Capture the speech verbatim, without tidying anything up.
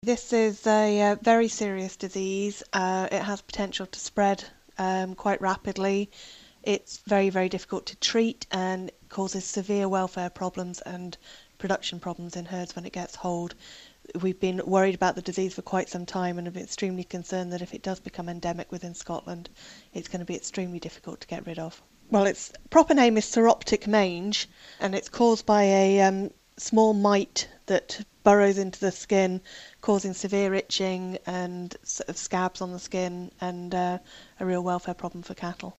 This is a uh, very serious disease. Uh, it has potential to spread um, quite rapidly. It's very, very difficult to treat and causes severe welfare problems and production problems in herds when it gets hold. We've been worried about the disease for quite some time and have been extremely concerned that if it does become endemic within Scotland, it's going to be extremely difficult to get rid of. Well, its proper name is sauroptic mange, and it's caused by a um, small mite that burrows into the skin, causing severe itching and sort of scabs on the skin and uh, a real welfare problem for cattle.